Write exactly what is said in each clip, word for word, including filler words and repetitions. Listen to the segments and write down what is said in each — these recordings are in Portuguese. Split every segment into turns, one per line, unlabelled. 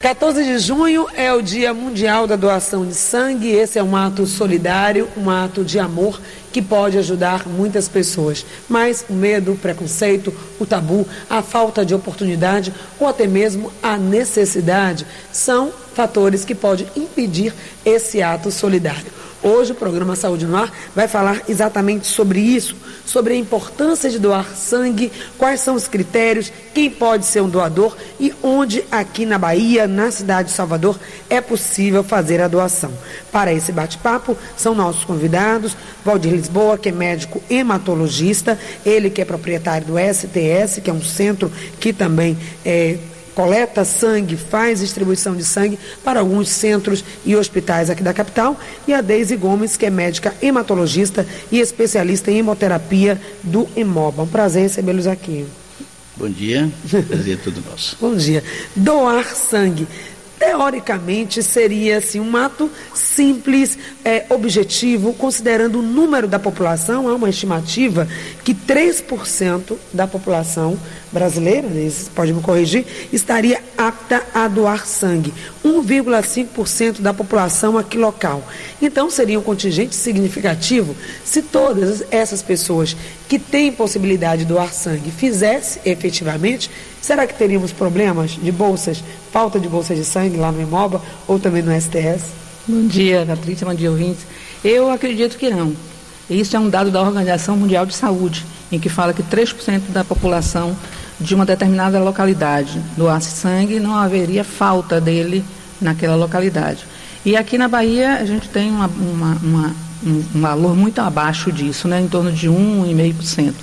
quatorze de junho é o Dia Mundial da Doação de Sangue. Esse é um ato solidário, um ato de amor que pode ajudar muitas pessoas. Mas o medo, o preconceito, o tabu, a falta de oportunidade ou até mesmo a necessidade são fatores que podem impedir esse ato solidário. Hoje o programa Saúde no Ar vai falar exatamente sobre isso, sobre a importância de doar sangue, quais são os critérios, quem pode ser um doador e onde aqui na Bahia, na cidade de Salvador, é possível fazer a doação. Para esse bate-papo, são nossos convidados, Valdir Lisboa, que é médico hematologista, ele que é proprietário do S T S, que é um centro que também é... coleta sangue, faz distribuição de sangue para alguns centros e hospitais aqui da capital, e a Deise Gomes, que é médica hematologista e especialista em hemoterapia do Hemoba. Um prazer recebê-los aqui.
Bom dia, prazer é todo nosso.
Bom dia. Doar sangue, teoricamente, seria assim, um ato simples, é, objetivo, considerando o número da população. Há uma estimativa que três por cento da população brasileira, pode me corrigir, estaria apta a doar sangue. um vírgula cinco por cento da população aqui local. Então, seria um contingente significativo se todas essas pessoas que têm possibilidade de doar sangue fizessem efetivamente. Será que teríamos problemas de bolsas, falta de bolsas de sangue lá no Hemoba ou também no S T S?
Bom dia, Patrícia, bom dia, ouvintes. Eu acredito que não. Isso é um dado da Organização Mundial de Saúde, em que fala que três por cento da população de uma determinada localidade doasse sangue, não haveria falta dele naquela localidade. E aqui na Bahia a gente tem uma, uma, uma, um, um valor muito abaixo disso, né, em torno de um vírgula cinco por cento.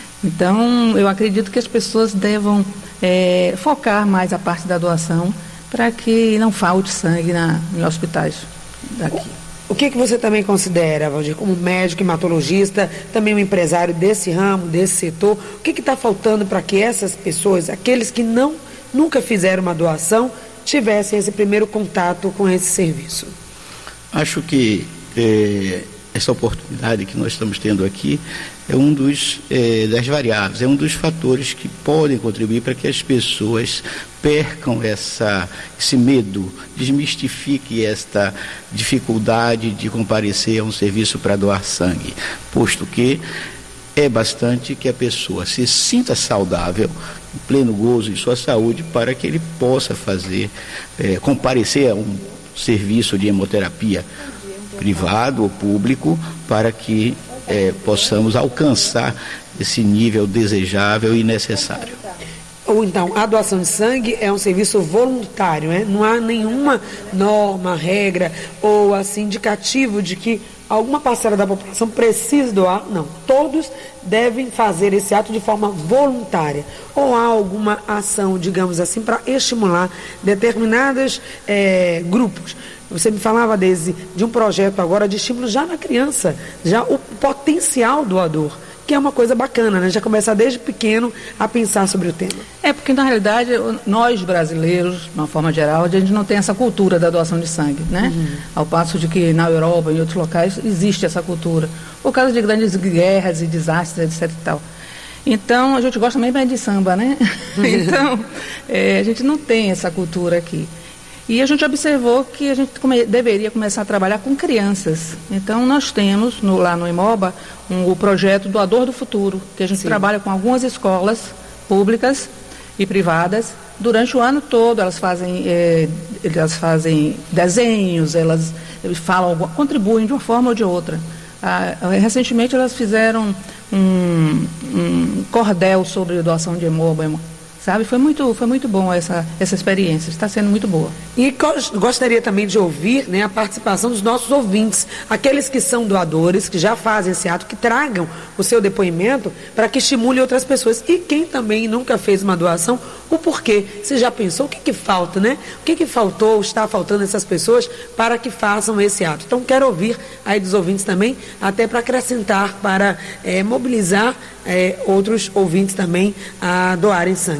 Então, eu acredito que as pessoas devam é, focar mais a parte da doação para que não falte sangue na, em hospitais daqui.
O que, que você também considera, Valdir, como médico, hematologista, também um empresário desse ramo, desse setor, o que está faltando para que essas pessoas, aqueles que não, nunca fizeram uma doação, tivessem esse primeiro contato com esse serviço?
Acho que é, essa oportunidade que nós estamos tendo aqui é um dos é, das variáveis, é um dos fatores que podem contribuir para que as pessoas percam essa, esse medo, desmistifique esta dificuldade de comparecer a um serviço para doar sangue, posto que é bastante que a pessoa se sinta saudável, em pleno gozo de sua saúde, para que ele possa fazer, é, comparecer a um serviço de hemoterapia privado ou público, para que É, possamos alcançar esse nível desejável e necessário.
Ou então, a doação de sangue é um serviço voluntário, né? Não há nenhuma norma, regra ou assim indicativo de que alguma parcela da população precisa doar. Não, todos devem fazer esse ato de forma voluntária. Ou há alguma ação, digamos assim, para estimular determinados é, grupos. Você me falava, Deise, de um projeto agora de estímulo já na criança, já o potencial doador, que é uma coisa bacana, né? Já começar desde pequeno a pensar sobre o tema.
É porque, na realidade, nós brasileiros, de uma forma geral, a gente não tem essa cultura da doação de sangue, né? Uhum. Ao passo de que na Europa e em outros locais existe essa cultura, por causa de grandes guerras e desastres, etc e tal. Então, a gente gosta mesmo de samba, né? Uhum. Então, é, a gente não tem essa cultura aqui. E a gente observou que a gente come, deveria começar a trabalhar com crianças. Então, nós temos no, lá no Hemoba um, o projeto Doador do Futuro, que a gente Sim. trabalha com algumas escolas públicas e privadas. Durante o ano todo, elas fazem, é, elas fazem desenhos, elas falam, contribuem de uma forma ou de outra. Ah, recentemente, elas fizeram um, um cordel sobre doação de Hemoba, sabe? Foi muito, foi muito bom essa, essa experiência, está sendo muito boa.
E gostaria também de ouvir, né, a participação dos nossos ouvintes, aqueles que são doadores, que já fazem esse ato, que tragam o seu depoimento para que estimule outras pessoas. E quem também nunca fez uma doação, o porquê? Você já pensou o que, que falta, né? O que, que faltou, está faltando essas pessoas para que façam esse ato? Então, quero ouvir aí dos ouvintes também, até para acrescentar, para é, mobilizar é, outros ouvintes também a doarem sangue.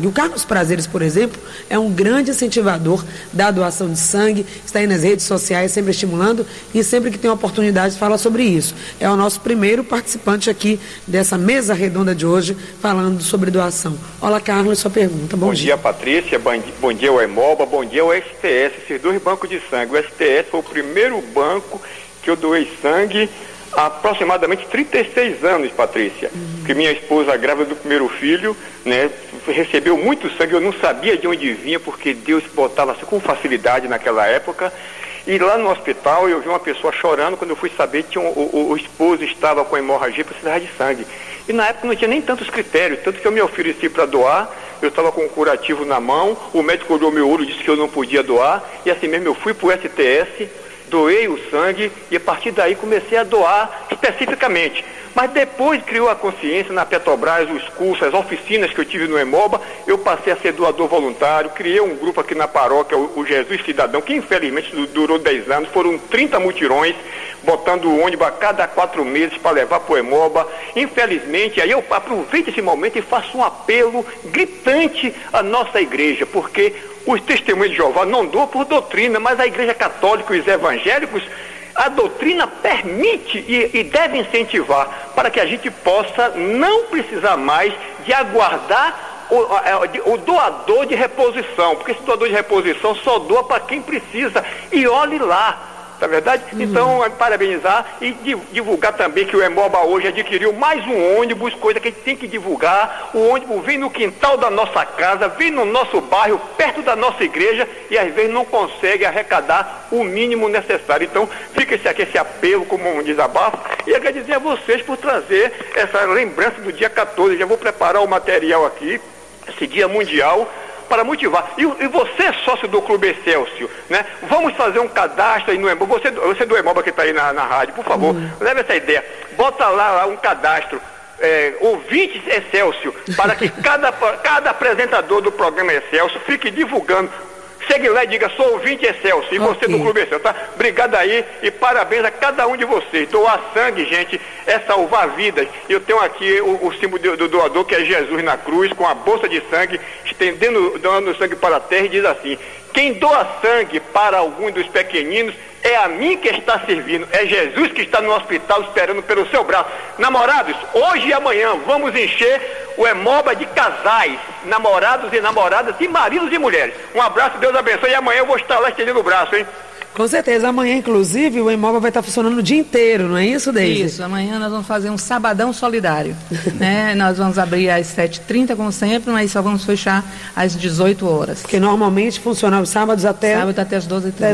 O Carlos Prazeres, por exemplo, é um grande incentivador da doação de sangue, está aí nas redes sociais sempre estimulando e sempre que tem oportunidade fala sobre isso. É o nosso primeiro participante aqui dessa mesa redonda de hoje falando sobre doação. Olá, Carlos, sua pergunta. Bom,
bom
dia.
dia, Patrícia. Bom dia ao Hemoba. Bom dia ao S T S, esses dois bancos de sangue. O S T S foi o primeiro banco que eu doei sangue há aproximadamente trinta e seis anos, Patrícia. Uhum. Que minha esposa, grávida do primeiro filho, né, recebeu muito sangue. Eu não sabia de onde vinha, porque Deus botava assim, com facilidade naquela época. E lá no hospital eu vi uma pessoa chorando quando eu fui saber que um, o, o esposo estava com hemorragia e precisava de sangue. E na época não tinha nem tantos critérios, tanto que eu me ofereci para doar, eu estava com um curativo na mão, o médico olhou meu olho e disse que eu não podia doar, e assim mesmo eu fui para o S T S, doei o sangue e a partir daí comecei a doar especificamente. Mas depois criou a consciência na Petrobras, os cursos, as oficinas que eu tive no Hemoba, eu passei a ser doador voluntário, criei um grupo aqui na paróquia, o, o Jesus Cidadão, que infelizmente durou dez anos, foram trinta mutirões, botando o ônibus a cada quatro meses para levar para o Hemoba. Infelizmente, aí eu aproveito esse momento e faço um apelo gritante à nossa igreja, porque os testemunhos de Jeová não doam por doutrina, mas a igreja católica e os evangélicos, a doutrina permite e, e deve incentivar para que a gente possa não precisar mais de aguardar o, a, o doador de reposição, porque esse doador de reposição só doa para quem precisa, e olhe lá. Não é verdade? Uhum. Então, parabenizar e divulgar também que o Hemoba hoje adquiriu mais um ônibus, coisa que a gente tem que divulgar. O ônibus vem no quintal da nossa casa, vem no nosso bairro, perto da nossa igreja, e às vezes não consegue arrecadar o mínimo necessário. Então, fica esse, aqui, esse apelo como um desabafo, e agradecer a vocês por trazer essa lembrança do dia quatorze. Já vou preparar o material aqui, esse dia mundial, para motivar. E, e você, sócio do Clube Excelsior, né? Vamos fazer um cadastro aí no Hemoba. Você, você do Hemoba que está aí na, na rádio, por favor, uhum. leve essa ideia. Bota lá, lá um cadastro, é, ouvintes Excelsior, para que cada, cada apresentador do programa Excelsior fique divulgando. Chegue lá e diga, sou ouvinte Excelsior, e okay. você do Clube Excelsior, tá? Obrigado aí e parabéns a cada um de vocês. Doar sangue, gente, é salvar vidas. Eu tenho aqui o, o símbolo do, do doador, que é Jesus na cruz, com a bolsa de sangue, estendendo, dando sangue para a terra, e diz assim: quem doa sangue para algum dos pequeninos, é a mim que está servindo, é Jesus que está no hospital esperando pelo seu braço. Namorados, hoje e amanhã vamos encher o Hemoba de casais, namorados e namoradas, e maridos e mulheres. Um abraço, Deus abençoe, e amanhã eu vou estar lá estendendo o braço, hein?
Com certeza, amanhã inclusive o Hemoba vai estar funcionando o dia inteiro, não é isso, Deise?
Isso, amanhã nós vamos fazer um sabadão solidário, né? Nós vamos abrir às sete e trinta, como sempre, mas só vamos fechar às dezoito horas.
Porque normalmente funciona os sábados até...
Sábado até às doze e trinta.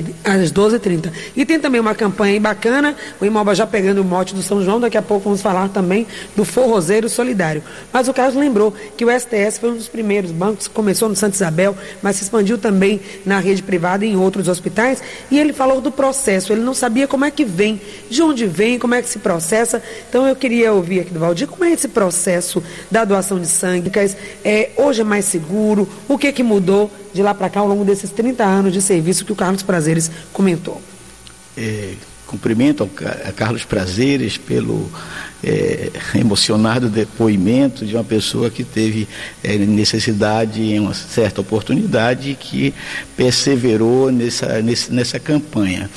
Às doze e trinta. E tem também uma campanha aí bacana, o Hemoba já pegando o mote do São João, daqui a pouco vamos falar também do Forrozeiro Solidário. Mas o Carlos lembrou que o S T S foi um dos primeiros bancos, começou no Santa Isabel, mas se expandiu também na rede privada e em outros hospitais. E ele falou do processo, ele não sabia como é que vem, de onde vem, como é que se processa. Então eu queria ouvir aqui do Valdir, como é esse processo da doação de sangue? É, hoje é mais seguro? O que que mudou de lá para cá ao longo desses trinta anos de serviço que o Carlos Prazeres comentou?
É, cumprimento a Carlos Prazeres pelo é, emocionado depoimento de uma pessoa que teve é, necessidade em uma certa oportunidade e que perseverou nessa, nessa campanha.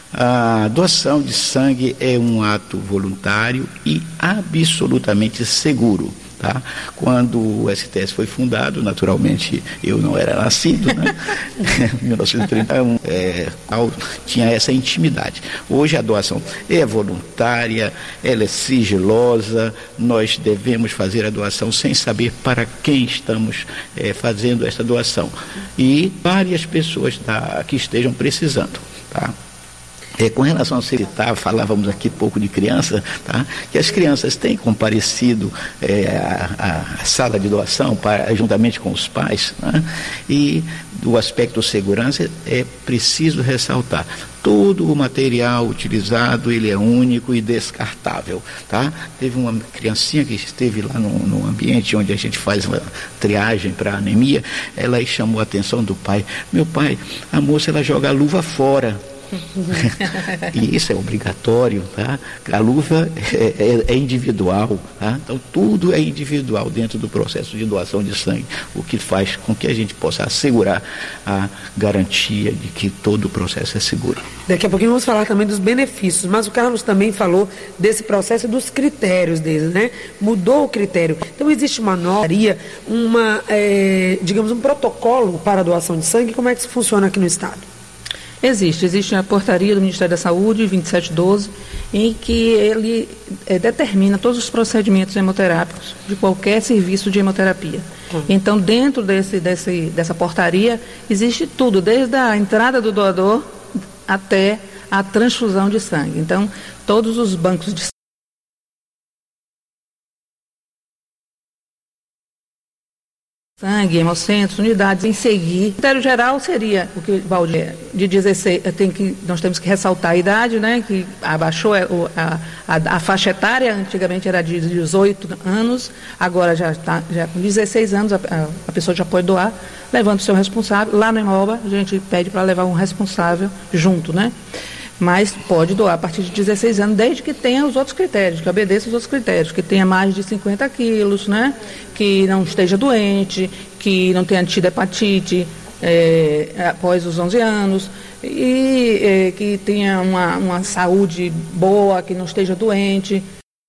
A doação de sangue é um ato voluntário e absolutamente seguro. Tá? Quando o S T S foi fundado, naturalmente eu não era nascido, né? Em mil novecentos e trinta e um, é, tinha essa intimidade. Hoje a doação é voluntária, ela é sigilosa, nós devemos fazer a doação sem saber para quem estamos é, fazendo essa doação. E várias pessoas tá, que estejam precisando. Tá? É, com relação a citar, falávamos aqui pouco de criança, tá? Que as crianças têm comparecido é, à sala de doação para, juntamente com os pais, né? E do aspecto segurança é preciso ressaltar. Todo o material utilizado, ele é único e descartável, tá? Teve uma criancinha que esteve lá no, no ambiente onde a gente faz uma triagem para anemia, ela chamou a atenção do pai. Meu pai, a moça, ela joga a luva fora. E isso é obrigatório, tá? A luva é, é, é individual, tá? Então tudo é individual dentro do processo de doação de sangue, o que faz com que a gente possa assegurar a garantia de que todo o processo é seguro.
Daqui a pouquinho vamos falar também dos benefícios, mas o Carlos também falou desse processo e dos critérios dele, né? Mudou o critério. Então existe uma norma, uma, é, digamos, um protocolo para a doação de sangue. Como é que isso funciona aqui no Estado?
Existe, existe a portaria do Ministério da Saúde, vinte e sete doze, em que ele é, determina todos os procedimentos hemoterápicos de qualquer serviço de hemoterapia. Hum. Então, dentro desse, desse, dessa portaria, existe tudo, desde a entrada do doador até a transfusão de sangue. Então, todos os bancos de sangue, hemocentros, unidades em seguir. O critério geral seria o que Valdir de dezesseis, tem que, nós temos que ressaltar a idade, né, que abaixou a, a, a faixa etária, antigamente era de dezoito anos, agora já está já com dezesseis anos, a, a pessoa já pode doar, levando o seu responsável. Lá no Hemoba, a gente pede para levar um responsável junto, né? Mas pode doar a partir de dezesseis anos, desde que tenha os outros critérios, que obedeça os outros critérios, que tenha mais de cinquenta quilos, né? Que não esteja doente, que não tenha tido hepatite é, após os onze anos, e é, que tenha uma, uma saúde boa, que não esteja doente.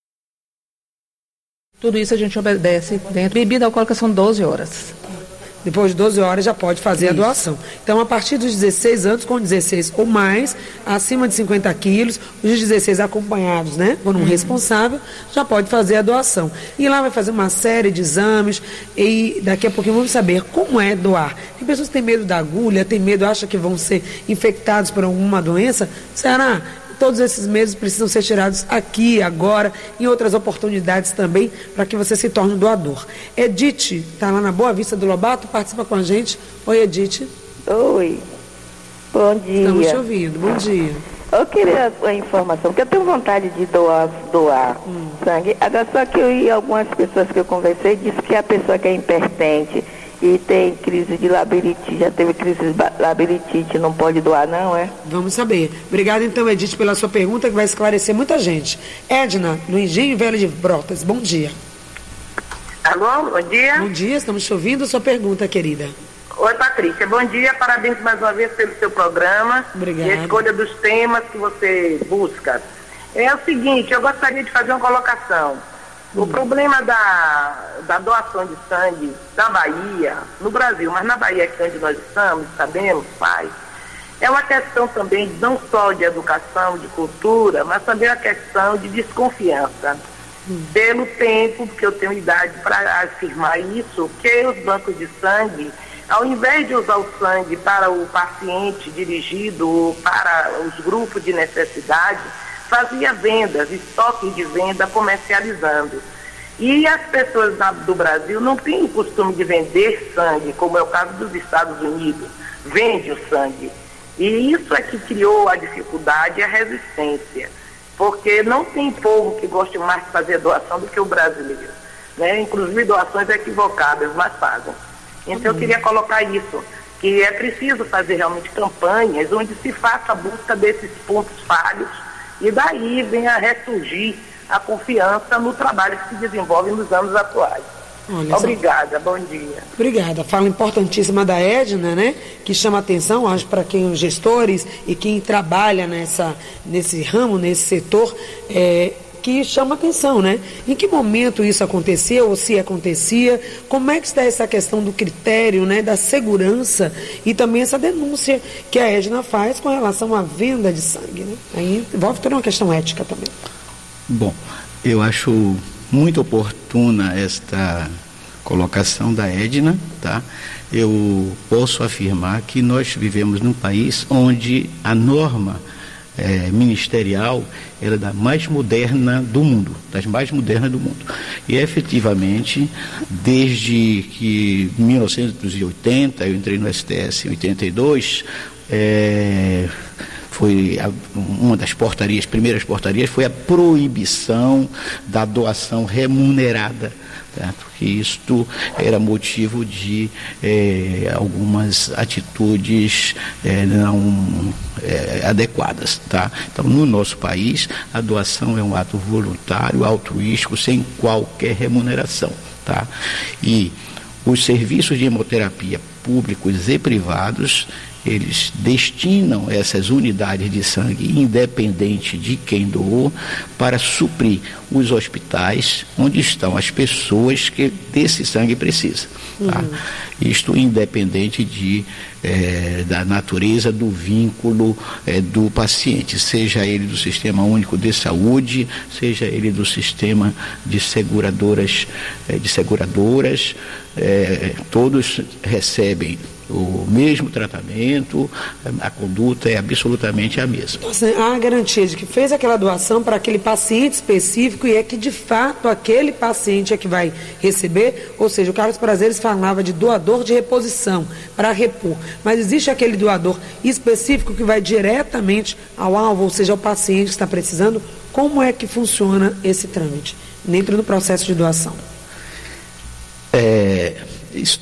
Tudo isso a gente obedece dentro. Bebida alcoólica são doze horas.
Depois de doze horas já pode fazer Isso. a doação. Então, a partir dos dezesseis anos, com dezesseis ou mais, acima de cinquenta quilos, os dezesseis acompanhados, né, por um uhum. responsável, já pode fazer a doação. E lá vai fazer uma série de exames e daqui a pouquinho vamos saber como é doar. Tem pessoas que têm medo da agulha, têm medo, acham que vão ser infectados por alguma doença. Será? Todos esses meses precisam ser tirados aqui, agora, em outras oportunidades também, para que você se torne doador. Edith, está lá na Boa Vista do Lobato, participa com a gente. Oi, Edith.
Oi, bom dia.
Estamos te ouvindo, bom dia.
Eu queria a informação, porque eu tenho vontade de doar, doar hum. sangue. Agora, só que eu e algumas pessoas que eu conversei, disse que a pessoa que é hipertente e tem crise de labirintite, já teve crise de labirintite, não pode doar não, é?
Vamos saber. Obrigada então, Edith, pela sua pergunta, que vai esclarecer muita gente. Edna, no Engenho Velho de Brotas, bom dia.
Alô, bom dia.
Bom dia, estamos te ouvindo, sua pergunta, querida.
Oi, Patrícia, bom dia, parabéns mais uma vez pelo seu programa.
Obrigada.
E a escolha dos temas que você busca. É o seguinte, eu gostaria de fazer uma colocação. O problema da, da doação de sangue da Bahia, no Brasil, mas na Bahia que é onde nós estamos, sabemos, pai, é uma questão também não só de educação, de cultura, mas também uma questão de desconfiança. Hum. Pelo tempo, porque eu tenho idade para afirmar isso, que os bancos de sangue, ao invés de usar o sangue para o paciente dirigido para os grupos de necessidade, fazia vendas, estoque de venda, comercializando. E as pessoas da, do Brasil não têm o costume de vender sangue, como é o caso dos Estados Unidos, vende o sangue. E isso é que criou a dificuldade e a resistência, porque não tem povo que goste mais de fazer doação do que o brasileiro, né? Inclusive doações equivocadas, mas fazem. Então uhum. eu queria colocar isso, que é preciso fazer realmente campanhas onde se faça a busca desses pontos falhos, e daí vem a ressurgir a confiança no trabalho que se desenvolve nos anos atuais. Olha, obrigada, bom dia.
Obrigada. Fala importantíssima da Edna, né? Que chama atenção, acho, para quem os gestores e quem trabalha nessa, nesse ramo, nesse setor, é, que chama atenção, né? Em que momento isso aconteceu, ou se acontecia, como é que está essa questão do critério, né, da segurança e também essa denúncia que a Edna faz com relação à venda de sangue, né? Aí envolve toda uma questão ética também.
Bom, eu acho muito oportuna esta colocação da Edna, tá? Eu posso afirmar que nós vivemos num país onde a norma É, ministerial era da mais moderna do mundo, das mais modernas do mundo. E efetivamente, desde que em mil novecentos e oitenta, eu entrei no S T S em oitenta e dois, é, foi a, uma das portarias, primeiras portarias, foi a proibição da doação remunerada, certo? Porque isto era motivo de eh, algumas atitudes eh, não eh, adequadas, tá? Então, no nosso país, a doação é um ato voluntário, altruístico, sem qualquer remuneração, tá? E os serviços de hemoterapia públicos e privados, eles destinam essas unidades de sangue, independente de quem doou, para suprir os hospitais onde estão as pessoas que desse sangue precisam. Tá? Uhum. Isto independente de, eh, da natureza do vínculo eh, do paciente, seja ele do Sistema Único de Saúde, seja ele do sistema de seguradoras, eh, de seguradoras, eh, todos recebem o mesmo tratamento, a conduta é absolutamente a mesma.
Há a garantia de que fez aquela doação para aquele paciente específico e é que de fato aquele paciente é que vai receber, ou seja, o Carlos Prazeres falava de doador de reposição, para repor, mas existe aquele doador específico que vai diretamente ao alvo, ou seja, ao paciente que está precisando. Como é que funciona esse trâmite dentro do processo de doação?
É, isso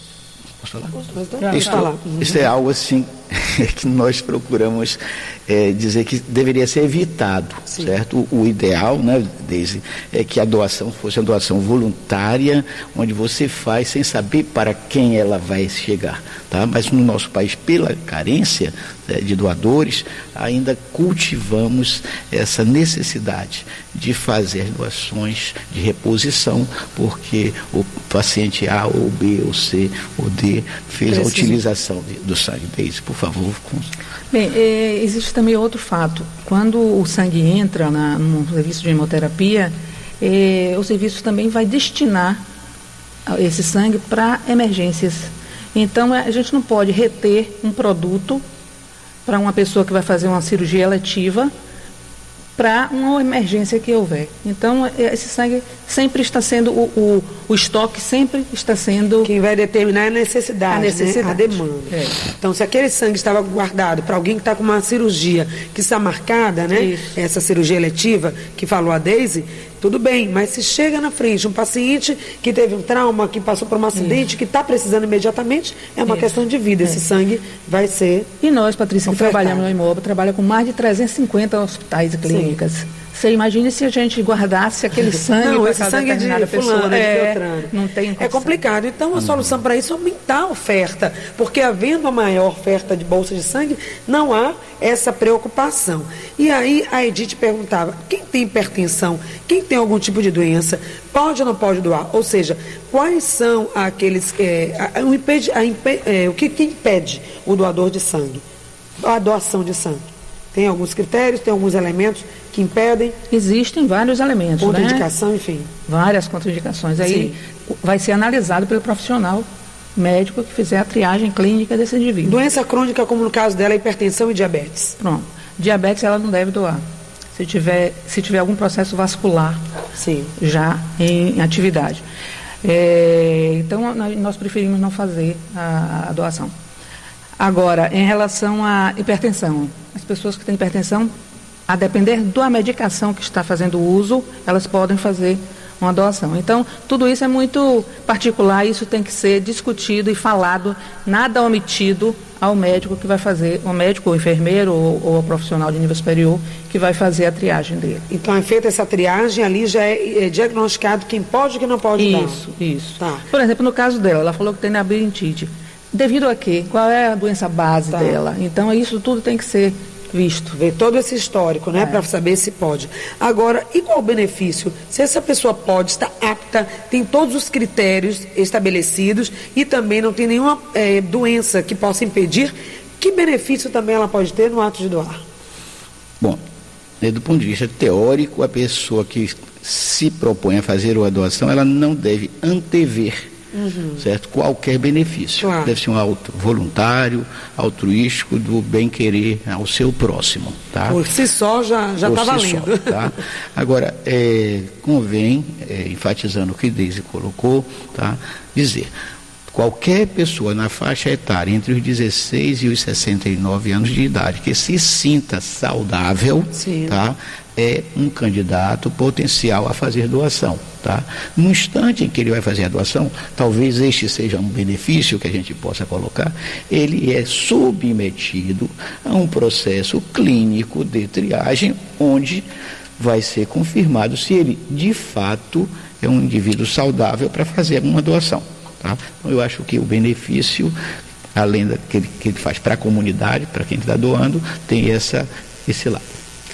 Falar? Isto, isto é algo assim que nós procuramos é, dizer que deveria ser evitado, Sim. certo? O, o ideal, né, Deise, é que a doação fosse uma doação voluntária, onde você faz sem saber para quem ela vai chegar, tá? Mas no nosso país, pela carência né, de doadores, ainda cultivamos essa necessidade de fazer doações de reposição, porque o paciente A ou B ou C ou D fez Preciso. a utilização de, do sangue. Deise, por favor.
Bem, é, existe também outro fato. Quando o sangue entra na, no serviço de hemoterapia, é, o serviço também vai destinar esse sangue para emergências. Então, a gente não pode reter um produto para uma pessoa que vai fazer uma cirurgia eletiva para uma emergência que houver. Então, esse sangue sempre está sendo, o, o, o estoque sempre está sendo...
Quem vai determinar é a necessidade, a, necessidade. Né? A demanda. É. Então, se aquele sangue estava guardado para alguém que está com uma cirurgia que está marcada, né? Isso. Essa cirurgia eletiva que falou a Deise, tudo bem, mas se chega na frente um paciente que teve um trauma, que passou por um acidente, Isso. que está precisando imediatamente, é uma Isso. questão de vida. É. Esse sangue vai ser...
E nós, Patrícia, que trabalhamos no Imóvel, trabalha com mais de trezentos e cinquenta hospitais e clínicas. Sim. Você imagine se a gente guardasse aquele sangue
não, esse sangue de fulano, pessoa, né? É,
não tem
é complicado. Então, a solução para isso é aumentar a oferta, porque havendo a maior oferta de bolsa de sangue, não há essa preocupação. E aí, a Edith perguntava, quem tem hipertensão, quem tem algum tipo de doença, pode ou não pode doar? Ou seja, quais são aqueles... É, a, a, impede, a, é, o que, que impede o doador de sangue? A doação de sangue. Tem alguns critérios, tem alguns elementos que impedem?
Existem vários elementos,
Contraindicação,
né?
enfim.
Várias contraindicações. Aí Sim. vai ser analisado pelo profissional médico que fizer a triagem clínica desse indivíduo.
Doença crônica, como no caso dela, hipertensão e diabetes?
Pronto. Diabetes ela não deve doar. Se tiver, se tiver algum processo vascular
Sim.
já em atividade. É, então, nós preferimos não fazer a, a doação. Agora, em relação à hipertensão, as pessoas que têm hipertensão, a depender da medicação que está fazendo uso, elas podem fazer uma doação. Então, tudo isso é muito particular, isso tem que ser discutido e falado, nada omitido ao médico que vai fazer, o médico, o enfermeiro ou, ou o profissional de nível superior que vai fazer a triagem dele.
Então, é feita essa triagem, ali já é, é diagnosticado quem pode e quem não pode dar.
Isso, isso. Tá. Por exemplo, no caso dela, ela falou que tem labirintite. Devido a quê? Qual é a doença base tá. dela? Então, isso tudo tem que ser visto.
Ver todo esse histórico, né? É. Para saber se pode. Agora, e qual o benefício? Se essa pessoa pode, está apta, tem todos os critérios estabelecidos e também não tem nenhuma é, doença que possa impedir, que benefício também ela pode ter no ato de doar?
Bom, do ponto de vista teórico, a pessoa que se propõe a fazer uma doação, ela não deve antever Uhum. certo? Qualquer benefício. Claro. Deve ser um auto voluntário, altruístico, do bem-querer ao seu próximo. Tá?
Por si só já está valendo.
Só, tá? Agora, é, convém, é, enfatizando o que Deise colocou, tá? dizer, Qualquer pessoa na faixa etária entre os dezesseis e os sessenta e nove anos de idade que se sinta saudável, tá, é um candidato potencial a fazer doação. Tá? No instante em que ele vai fazer a doação, talvez este seja um benefício que a gente possa colocar, ele é submetido a um processo clínico de triagem, onde vai ser confirmado se ele, de fato, é um indivíduo saudável para fazer uma doação. Tá? Então, eu acho que o benefício, além da, que, ele, que ele faz para a comunidade, para quem está doando, tem essa, esse lado.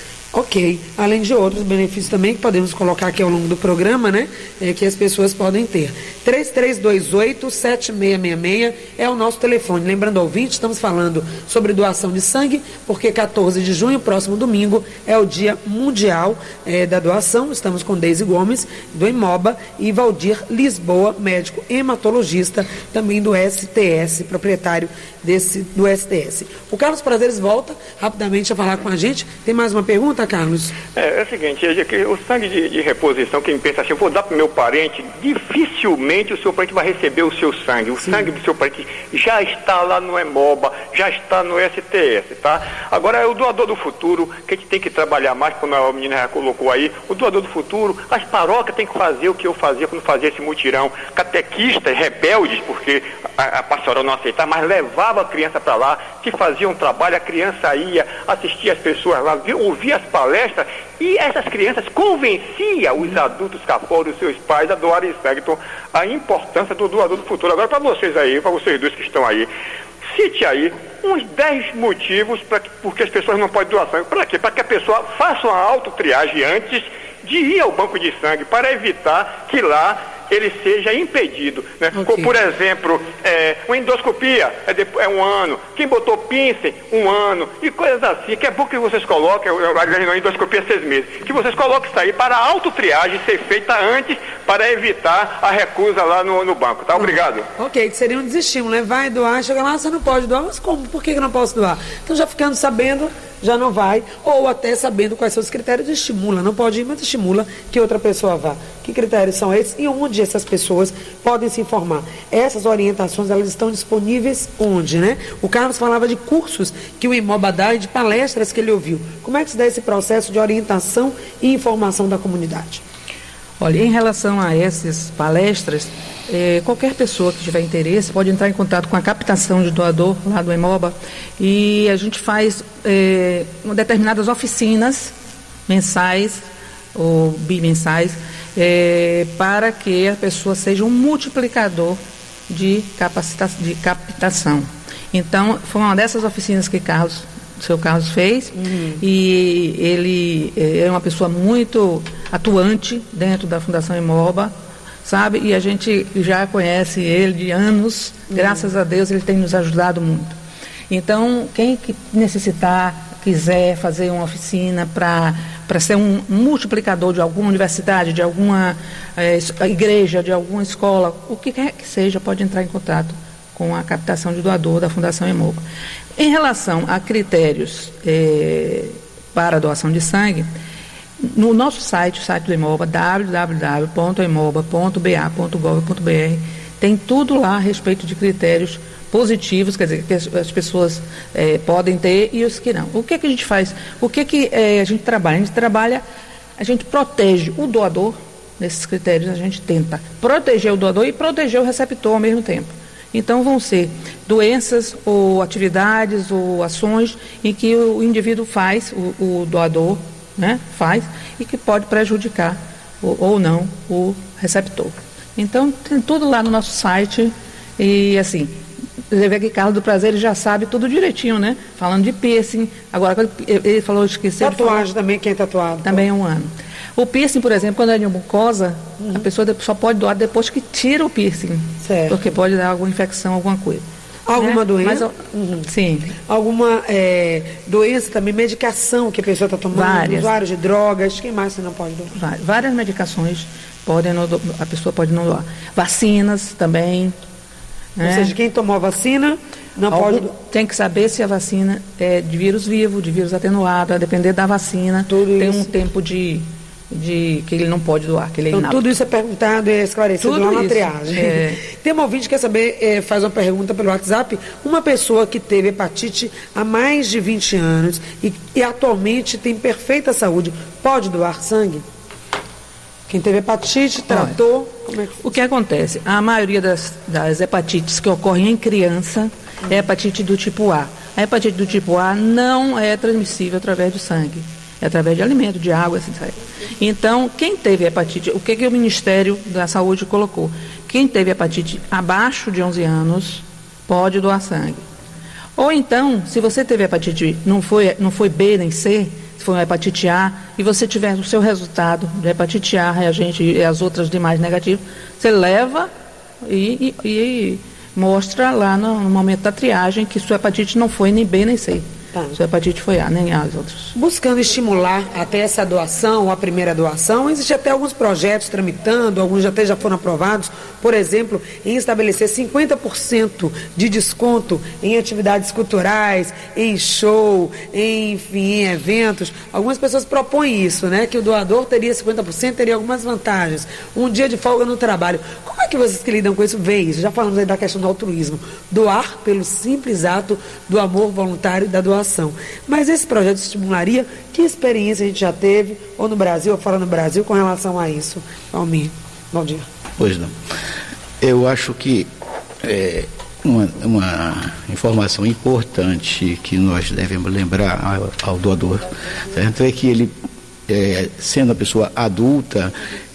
Ok, além de outros benefícios também que podemos colocar aqui ao longo do programa, né, é, que as pessoas podem ter. três três dois oito, sete seis seis seis é o nosso telefone. Lembrando ao ouvinte, estamos falando sobre doação de sangue, porque quatorze de junho, próximo domingo, é o Dia Mundial é, da Doação. Estamos com Deise Gomes, do Emoba, e Valdir Lisboa, médico hematologista, também do S T S, proprietário desse, do S T S. O Carlos Prazeres volta rapidamente a falar com a gente. Tem mais uma pergunta, Carlos?
É, é o seguinte, é que o sangue de, de reposição, quem pensa assim, eu vou dar para o meu parente, dificilmente o seu parente vai receber o seu sangue. O Sim. sangue do seu parente já está lá no Emoba, já está no S T S, tá? Agora, é o doador do futuro, que a gente tem que trabalhar mais, como a menina já colocou aí, o doador do futuro, as paróquias têm que fazer o que eu fazia quando fazia esse mutirão, catequistas rebeldes, porque a, a pastoral não aceitava, mas levava a criança para lá, que fazia um trabalho, a criança ia, assistia as pessoas lá, via, ouvia as palestras, e essas crianças convenciam os adultos cá fora, os seus pais, a doarem sangue. Então, a importância do doador do futuro. Agora, para vocês aí, para vocês dois que estão aí, cite aí uns dez motivos para porque as pessoas não podem doar sangue. Para quê? Para que a pessoa faça uma autotriagem antes de ir ao banco de sangue, para evitar que lá ele seja impedido, né? Okay. Como, por exemplo, é, uma endoscopia é, de, é um ano, quem botou pince, um ano, e coisas assim, que é bom que vocês coloquem, a endoscopia seis meses, que vocês coloquem isso aí para a autotriagem ser feita antes, para evitar a recusa lá no, no banco, tá? Obrigado.
Ok, que seria um desestímulo, né? Vai doar, chega lá, você não pode doar, mas como? Por que eu não posso doar? Então, já ficando sabendo, já não vai, ou até sabendo quais são os critérios, estimula, não pode ir, mas estimula que outra pessoa vá. Que critérios são esses e onde essas pessoas podem se informar? Essas orientações, elas estão disponíveis onde, né? O Carlos falava de cursos que o Emoba dá e de palestras que ele ouviu. Como é que se dá esse processo de orientação e informação da comunidade?
Olha, em relação a essas palestras, eh, qualquer pessoa que tiver interesse pode entrar em contato com a captação de doador lá do Emoba, e a gente faz eh, determinadas oficinas mensais ou bimensais eh, para que a pessoa seja um multiplicador de, capacita- de captação. Então, foi uma dessas oficinas que Carlos, o seu Carlos fez, uhum. e ele é uma pessoa muito atuante dentro da Fundação Emoba, sabe? E a gente já conhece ele de anos, uhum. graças a Deus ele tem nos ajudado muito. Então, quem que necessitar, quiser fazer uma oficina para para ser um multiplicador de alguma universidade, de alguma é, igreja, de alguma escola, o que quer que seja, pode entrar em contato com a captação de doador da Fundação Emoba. Em relação a critérios é, para a doação de sangue, no nosso site, o site do Emoba, w w w ponto emoba ponto b a ponto gov ponto b r, tem tudo lá a respeito de critérios positivos, quer dizer, que as, as pessoas é, podem ter e os que não. O que, que a gente faz? O que, que é, a gente trabalha? A gente trabalha, a gente protege o doador, nesses critérios a gente tenta proteger o doador e proteger o receptor ao mesmo tempo. Então vão ser doenças ou atividades ou ações em que o indivíduo faz, o, o doador, né, faz, e que pode prejudicar ou, ou não o receptor. Então tem tudo lá no nosso site e assim, você vê que Carlos do Prazer ele já sabe tudo direitinho, né? Falando de piercing, agora ele falou, esqueceu de falar.
Tatuagem também, quem é tatuado?
Também é um ano. O piercing, por exemplo, quando é de mucosa, uhum. a pessoa só pode doar depois que tira o piercing. Certo. Porque pode dar alguma infecção, alguma coisa.
Alguma
né?
doença?
Mas, uhum. Sim.
Alguma é, doença também, medicação que a pessoa está tomando?
Várias.
Usuário de drogas, quem mais você não pode doar?
Várias, Várias medicações, podem não, a pessoa pode não doar. Vacinas também.
Ou
né?
seja, quem tomou a vacina não
Algum,
pode...
Tem que saber se a vacina é de vírus vivo, de vírus atenuado, a depender da vacina.
Tudo
tem
isso.
um tempo de... de que ele não pode doar, que ele é
então,
inapto.
tudo isso é perguntado e é esclarecido
Tudo
lá na
isso,
triagem.
é.
Tem uma ouvinte que quer saber, é, faz uma pergunta pelo WhatsApp, uma pessoa que teve hepatite há mais de vinte anos e, e atualmente tem perfeita saúde, pode doar sangue? Quem teve hepatite, tratou... Como é que...
O que acontece? A maioria das, das hepatites que ocorrem em criança é hepatite do tipo A. A hepatite do tipo A não é transmissível através do sangue. É através de alimento, de água, assim, sabe? Então, quem teve hepatite, o que, que o Ministério da Saúde colocou? Quem teve hepatite abaixo de onze anos pode doar sangue. Ou então, se você teve hepatite, não foi, não foi B nem C, se foi uma hepatite A, e você tiver o seu resultado de hepatite A, reagente e as outras demais negativas, você leva e, e, e mostra lá no, no momento da triagem que sua hepatite não foi nem B nem C. Tá. Sua hepatite foi A, nem as outras.
Buscando estimular até essa doação, a primeira doação, existe até alguns projetos tramitando, alguns até já foram aprovados, por exemplo, em estabelecer cinquenta por cento de desconto em atividades culturais, em show, em, enfim, em eventos. Algumas pessoas propõem isso, né? Que o doador teria cinquenta por cento, teria algumas vantagens. Um dia de folga no trabalho. Como é que vocês que lidam com isso veem isso? Já falamos aí da questão do altruísmo. Doar pelo simples ato do amor voluntário da doação. Mas esse projeto estimularia, que experiência a gente já teve, ou no Brasil ou fora do Brasil, com relação a isso? Almir, bom dia.
Pois não. Eu acho que é, uma, uma informação importante que nós devemos lembrar ao, ao doador, certo? É que ele, é, sendo uma pessoa adulta,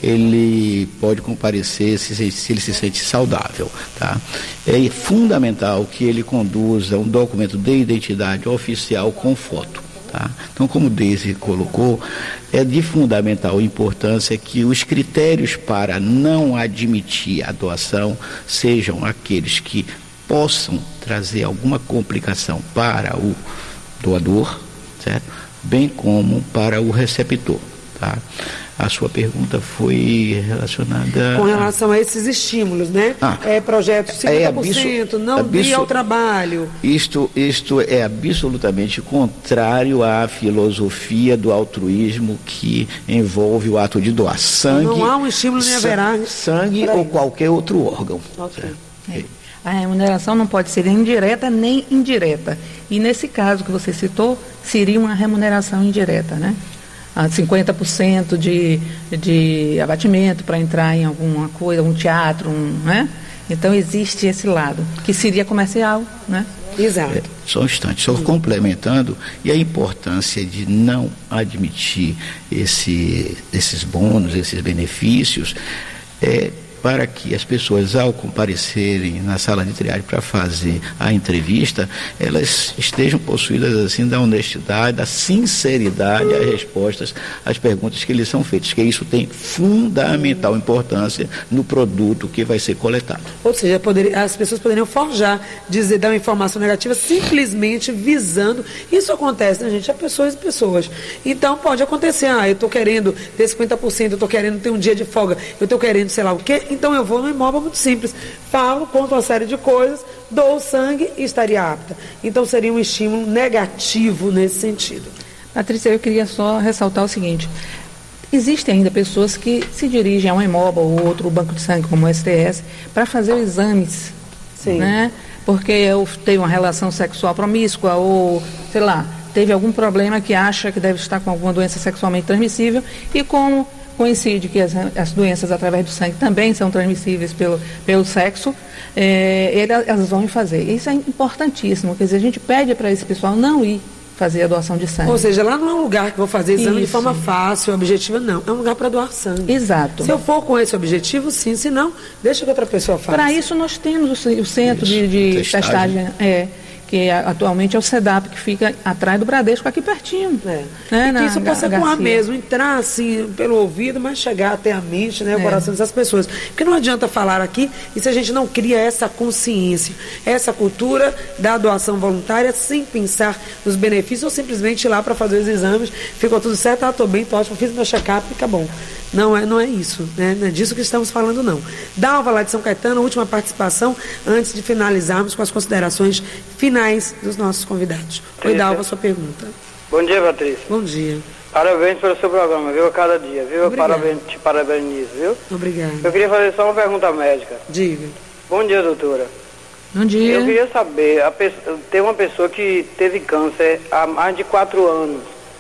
ele pode comparecer se, se ele se sente saudável, tá? É fundamental que ele conduza um documento de identidade oficial com foto, tá? Então, como Deise colocou, é de fundamental importância que os critérios para não admitir a doação sejam aqueles que possam trazer alguma complicação para o doador, certo? Bem como para o receptor, tá? A sua pergunta foi relacionada...
Com relação a esses estímulos, né? Ah, é projeto cinquenta por cento, é não dia ao trabalho.
Isto, isto é absolutamente contrário à filosofia do altruísmo que envolve o ato de doar sangue.
Não há um estímulo nem haverá.
Sangue ou qualquer outro órgão.
Okay.
É. A remuneração não pode ser nem direta nem indireta. E nesse caso que você citou, seria uma remuneração indireta, né? cinquenta por cento de, de abatimento para entrar em alguma coisa, um teatro, um, né? Então existe esse lado, que seria comercial, né?
Exato.
É, só um instante, só complementando, e a importância de não admitir esse, esses bônus, esses benefícios, é para que as pessoas, ao comparecerem na sala de triagem para fazer a entrevista, elas estejam possuídas assim da honestidade, da sinceridade às respostas às perguntas que lhes são feitas, que isso tem fundamental importância no produto que vai ser coletado.
Ou seja, poderia, as pessoas poderiam forjar, dizer, dar uma informação negativa simplesmente visando, isso acontece, né, gente? Há pessoas e pessoas. Então pode acontecer, ah, eu estou querendo ter cinquenta por cento, eu estou querendo ter um dia de folga, eu estou querendo sei lá o quê, então eu vou no imóvel muito simples, falo, conto uma série de coisas, dou sangue e estaria apta. Então seria um estímulo negativo nesse sentido.
Patrícia, eu queria só ressaltar o seguinte, existem ainda pessoas que se dirigem a um imóvel ou outro banco de sangue como o S T S para fazer exames,
Sim.
né? Porque eu tenho uma relação sexual promíscua ou, sei lá, teve algum problema que acha que deve estar com alguma doença sexualmente transmissível e como coincide que as, as doenças através do sangue também são transmissíveis pelo, pelo sexo, é, elas vão fazer. Isso é importantíssimo, quer dizer, a gente pede para esse pessoal não ir fazer a doação de sangue.
Ou seja, lá não é um lugar que vou fazer exame
Isso.
de forma fácil, objetiva, não. É um lugar para doar sangue.
Exato.
Se eu for com esse objetivo, sim. Se não, deixa que outra pessoa faça.
Para isso nós temos o, o centro isso. de, de testagem, testagem é, que atualmente é o SEDAP, que fica atrás do Bradesco, aqui pertinho. É.
Né, na, isso pode ser com a mesmo, entrar assim pelo ouvido, mas chegar até a mente, né, o é. coração dessas pessoas. Porque não adianta falar aqui e se a gente não cria essa consciência, essa cultura da doação voluntária sem pensar nos benefícios ou simplesmente ir lá para fazer os exames, ficou tudo certo, ah, estou bem, estou ótimo, fiz meu check-up, fica bom. Não é, não é isso, né? Não é disso que estamos falando, não. Dalva, lá de São Caetano, última participação, antes de finalizarmos com as considerações finais dos nossos convidados. Oi, Dalva, sua pergunta.
Bom dia, Patrícia.
Bom dia.
Parabéns pelo seu programa, viu? A cada dia, viu?
Obrigada.
Parabéns, te parabenizo, viu?
Obrigada.
Eu queria fazer só uma pergunta médica.
Diga.
Bom dia, doutora.
Bom dia.
Eu queria saber, a pessoa, tem uma pessoa que teve câncer há mais de quatro anos.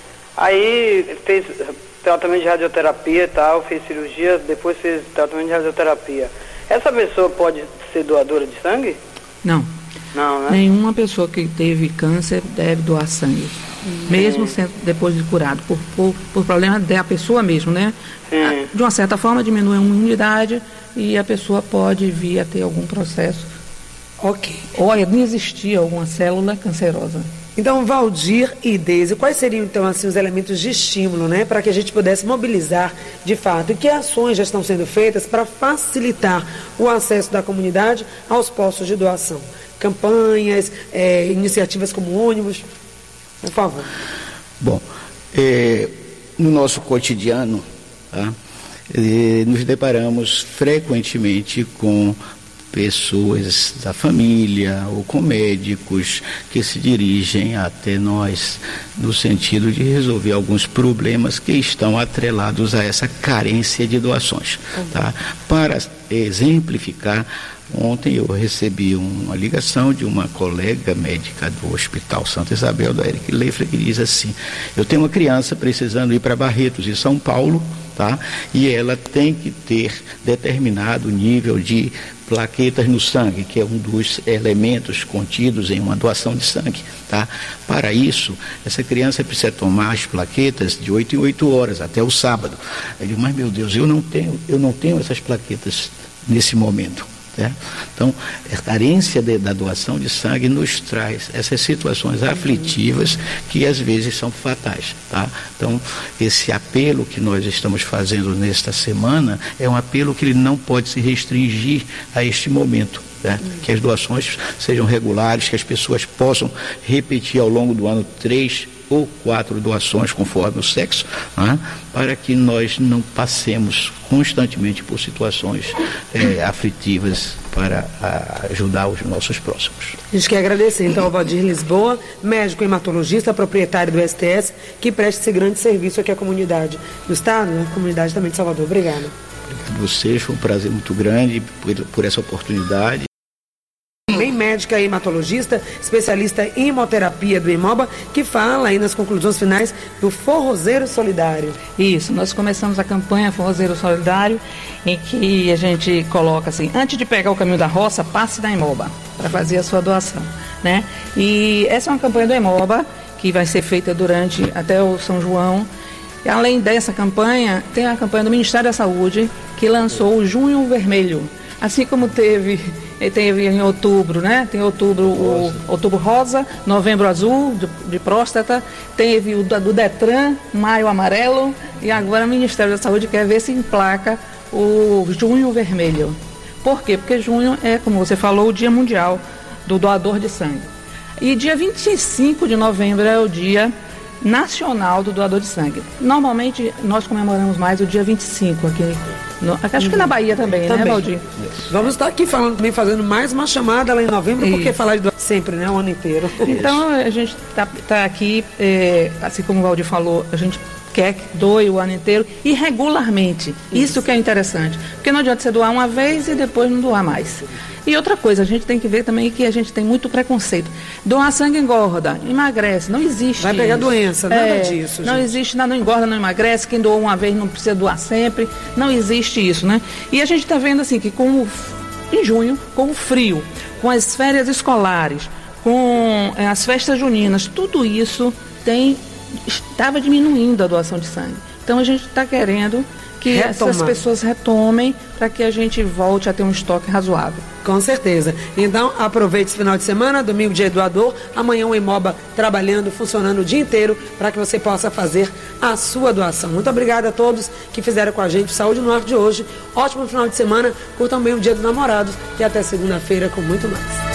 Aí fez tratamento de radioterapia e tal, fez cirurgia, depois fez tratamento de radioterapia. Essa pessoa pode ser doadora de sangue?
Não.
Não, né?
Nenhuma pessoa que teve câncer deve doar sangue. Hum. Mesmo sendo depois de curado, por, por, por problema da pessoa mesmo, né?
Sim.
De uma certa forma diminui a imunidade e a pessoa pode vir a ter algum processo.
Ok.
Ou a existir alguma célula cancerosa.
Então, Valdir e Deise, quais seriam, então, assim, os elementos de estímulo, né, para que a gente pudesse mobilizar, de fato, e que ações já estão sendo feitas para facilitar o acesso da comunidade aos postos de doação? Campanhas, é, iniciativas como ônibus, por favor.
Bom, é, no nosso cotidiano, tá, é, nos deparamos frequentemente com pessoas da família ou com médicos que se dirigem até nós no sentido de resolver alguns problemas que estão atrelados a essa carência de doações. Tá? Para exemplificar, ontem eu recebi uma ligação de uma colega médica do Hospital Santa Isabel, da Eric Leifler, que diz assim: eu tenho uma criança precisando ir para Barretos, em São Paulo, tá? E ela tem que ter determinado nível de plaquetas no sangue, que é um dos elementos contidos em uma doação de sangue, tá? Para isso, essa criança precisa tomar as plaquetas de oito em oito horas, até o sábado. Eu digo, mas meu Deus, eu não tenho, eu não tenho essas plaquetas nesse momento. Certo? Então, a carência de, da doação de sangue nos traz essas situações aflitivas que às vezes são fatais. Tá? Então, esse apelo que nós estamos fazendo nesta semana é um apelo que ele não pode se restringir a este momento. Né? Que as doações sejam regulares, que as pessoas possam repetir ao longo do ano três ou quatro doações conforme o sexo, né? Para que nós não passemos constantemente por situações é, aflitivas para a, ajudar os nossos próximos.
A gente quer agradecer então ao Valdir Lisboa, médico hematologista, proprietário do S T S, que presta esse grande serviço aqui à comunidade do Estado, né? Comunidade também de Salvador. Obrigada.
Obrigado a vocês, foi um prazer muito grande por, por essa oportunidade.
Também médica hematologista, especialista em hemoterapia do Emoba, que fala aí nas conclusões finais do Forrozeiro Solidário.
Isso, nós começamos a campanha Forrozeiro Solidário, em que a gente coloca assim, antes de pegar o caminho da roça, passe na Emoba, para fazer a sua doação, né? E essa é uma campanha do Emoba, que vai ser feita durante até o São João. E além dessa campanha, tem a campanha do Ministério da Saúde, que lançou o Junho Vermelho. Assim como teve, teve em outubro, né? Tem outubro, o outubro rosa, novembro azul, de, de próstata, teve o do Detran, maio amarelo, e agora o Ministério da Saúde quer ver se emplaca o junho vermelho. Por quê? Porque junho é, como você falou, o Dia Mundial do Doador de Sangue. E dia vinte e cinco de novembro é o Dia Nacional do Doador de Sangue. Normalmente nós comemoramos mais o dia vinte e cinco aqui. No, acho uhum. que na Bahia também, também. né, Valdir?
Vamos estar aqui falando também, fazendo mais uma chamada lá em novembro, Isso. porque falar de doação sempre, né, o ano inteiro.
Então a gente está tá aqui, é, assim como o Valdir falou, a gente quer que doe o ano inteiro e regularmente. Isso. Isso que é interessante. Porque não adianta você doar uma vez e depois não doar mais. E outra coisa, a gente tem que ver também que a gente tem muito preconceito. Doar sangue engorda, emagrece, não existe
Vai pegar
isso.
doença, nada
é,
disso.
Não
gente.
existe, nada, não engorda, não emagrece, quem doou uma vez não precisa doar sempre, não existe isso, né? E a gente está vendo assim que com o, em junho, com o frio, com as férias escolares, com é, as festas juninas, tudo isso tem, estava diminuindo a doação de sangue. Então a gente está querendo que Retomar. essas pessoas retomem para que a gente volte a ter um estoque razoável.
Com certeza. Então, aproveite esse final de semana, domingo, dia doador. Amanhã o Emoba trabalhando, funcionando o dia inteiro para que você possa fazer a sua doação. Muito obrigada a todos que fizeram com a gente Saúde no Ar de hoje. Ótimo final de semana. Curtam bem o Dia dos Namorados e até segunda-feira com muito mais.